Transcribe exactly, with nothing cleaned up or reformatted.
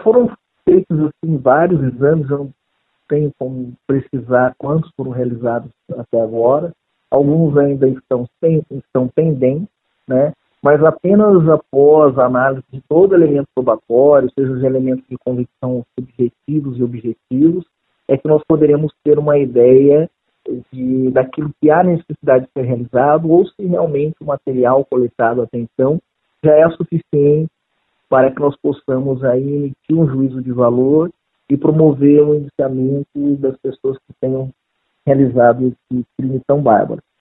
foram feitos assim, vários exames, eu não tenho como precisar quantos foram realizados até agora. Alguns ainda estão, sem, estão pendentes, né? Mas apenas após a análise de todo elemento probatório, seja os elementos de convicção subjetivos e objetivos, é que nós poderemos ter uma ideia de, daquilo que há necessidade de ser realizado, ou se realmente o material coletado até então já é suficiente para que nós possamos aí emitir um juízo de valor e promover o indiciamento das pessoas que tenham realizado esse crime tão bárbaro.